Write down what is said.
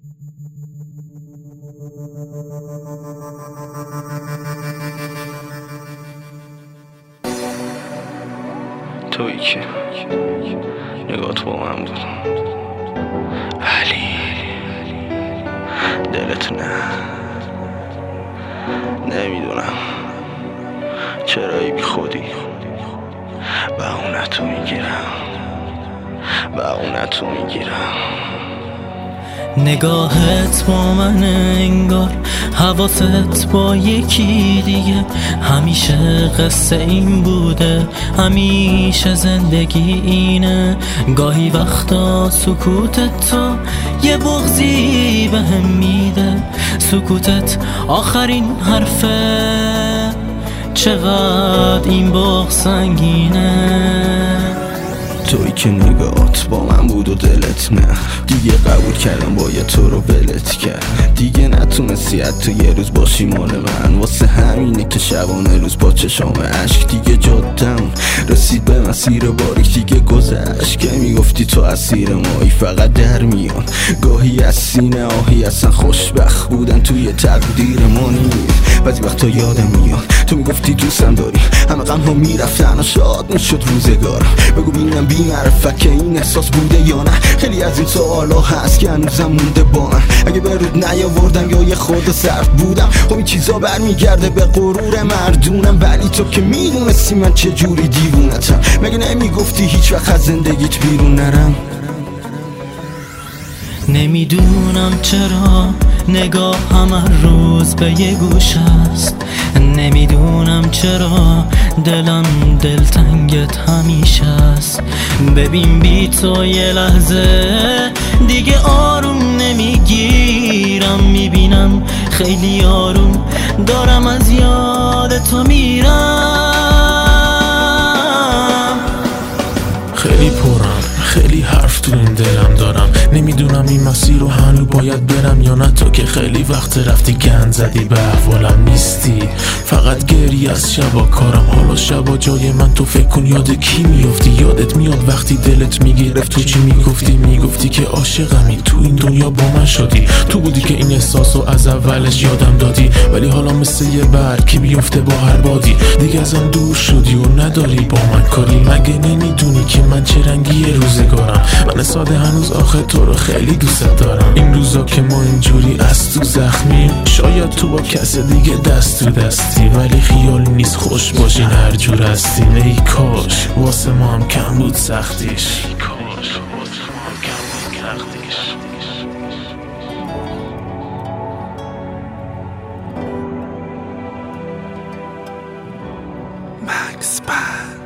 تویی که نگات با من بود ولی دلت نه. نمیدونم چرایی بی خودی بهونتو میگیرم نگاهت با من انگار حواست با یکی دیگه. همیشه قصه این بوده، همیشه زندگی اینه. گاهی وقتا سکوتت تو یه بغضی بهم میده. سکوتت آخرین حرفه، چقدر این بغض سنگینه. تویی که نگاهات با من بود و دلت نه. دیگه قبول کردم باید تو رو ولت کرد. دیگه نتونستی حتی یه روز باشی مال من. واسه همینه که شبانه روز با چشام عشق دیگه جادم رسید به مسیر باریک. دیگه گذشت که میگفتی تو اسیر مایی فقط در میان. گاهی از سینه آهی اصلا خوشبخت بودن توی تقدیر ما نیست. بعضی وقتا یادم میاد تو میگفتی دوستم داری، همه غم ها میرفتن و شاد میشد روزگارم. بگو بینم بی معرفت که این احساس بوده یا نه. خیلی از این سوالا هست که هنوزم مونده با من. اگه به رود نیاوردم یا یه خورده سرد بودم، خب این چیزا برمیگرده به غرور مردونم. ولی تو که میدونستی من چجوری دیوونتم، مگه نمیگفتی هیچ وقت از زندگیت بیرون نرم؟ نمیدونم چرا نگاه هر روز به یه گوش است. نمیدونم چرا دلم دلتنگت همیشه است. ببین بی تو یه لحظه دیگه آروم نمیگیرم. میبینم خیلی آروم دارم از یاد تو میرم. خیلی پرم، خیلی حرف تو این دلم دارم. نمیدونم این مسیر رو هنوز باید برم یا نه. تو که خیلی وقت رفتی گند زدی به احوالم نیستی. فقط گریه از شبا کارم. حالا شبا جای من تو فکر کن یاد کی میافتی. یادت میاد وقتی دلت میگرفت تو چی میگفتی که عاشقمی تو این دنیا با من شدی. تو بودی که این احساس رو از اولش یادم دادی. ولی حالا مثل یه برگ که بیفته با هر بادی دیگه ازم دور شدی و نداری با من کاری. مگه نمیدونی که من چه رنگی روزگارم؟ من ساده هنوز آخه تو رو خیلی دوست دارم. این روزا که ما اینجوری از تو زخمیم، شاید تو با کس دیگه دست تو دستی، ولی خیال نیست خوش باشین هر جور هستین. ای کاش واسه ما هم کم بود سختیش. مکس